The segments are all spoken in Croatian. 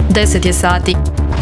10 je sati.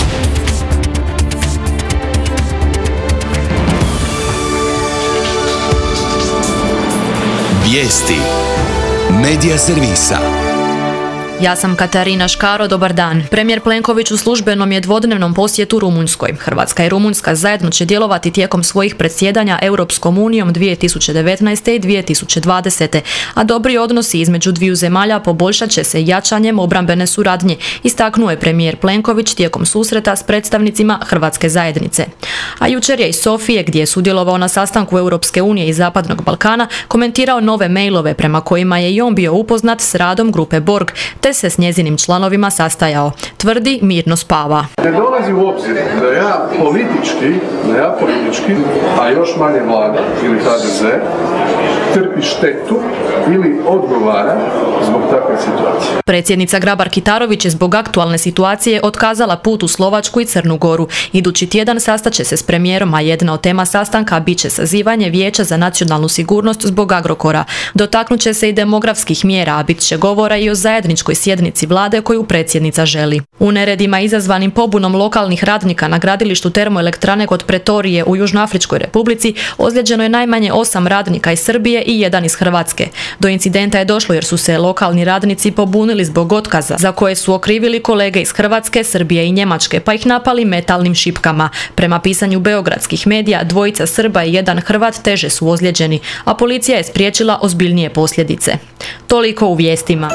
Vijesti Medija servisa. Ja sam Katarina Škaro, dobar dan. Premijer Plenković u službenom je dvodnevnom posjetu Rumunjskoj. Hrvatska i Rumunjska zajedno će djelovati tijekom svojih predsjedanja Europskom unijom 2019. i 2020. A dobri odnosi između dviju zemalja poboljšat će se jačanjem obrambene suradnje, istaknuo je premijer Plenković tijekom susreta s predstavnicima Hrvatske zajednice. A jučer je iz Sofije, gdje je sudjelovao na sastanku Europske unije i Zapadnog Balkana, komentirao nove mailove prema kojima je i on bio upoznat s radom grupe Borg, te se s njezinim članovima sastajao. Tvrdi, mirno spava. Ne dolazi u obzir da ja politički, a još manje vlada ili HDZ, trpi štetu ili odgovara zbog takve situacije. Predsjednica Grabar-Kitarović je zbog aktualne situacije otkazala put u Slovačku i Crnu Goru. Idući tjedan sastaće se s premijerom, a jedna od tema sastanka bit će sazivanje Vijeća za nacionalnu sigurnost zbog Agrokora. Dotaknut će se i demografskih mjera, a bit će govora i o zajedničkoj sjednici vlade koju predsjednica želi. U neredima izazvanim pobunom lokalnih radnika na gradilištu termoelektrane kod Pretorije u Južnoafričkoj Republici ozlijeđeno je najmanje 8 radnika iz Srbije i 1 iz Hrvatske. Do incidenta je došlo jer su se lokalni radnici pobunili zbog otkaza za koje su okrivili kolege iz Hrvatske, Srbije i Njemačke, pa ih napali metalnim šipkama. Prema pisanju beogradskih medija, 2 Srba i 1 Hrvat teže su ozlijeđeni, a policija je spriječila ozbiljnije posljedice. Toliko u vijestima.